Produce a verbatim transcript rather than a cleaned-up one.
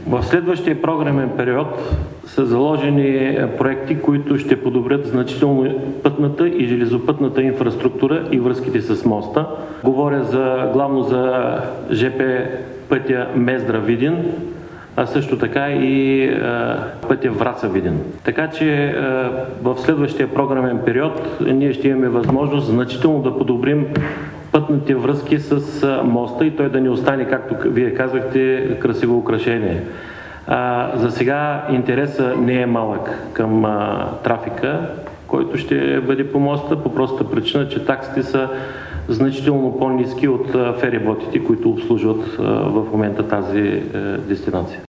В следващия програмен период са заложени проекти, които ще подобрят значително пътната и железопътната инфраструктура и връзките с моста. Говоря за, главно за жп пътя Мездра-Видин, а също така и а, пътя Враца-Видин. Така че а, в следващия програмен период ние ще имаме възможност значително да подобрим пътните връзки с а, моста и той да ни остане, както вие казахте, красиво украшение. А, за сега интересът не е малък към а, трафика, който ще бъде по моста, по простата причина, че таксите са значително по-ниски от фериботите, които обслужват в момента тази дестинация.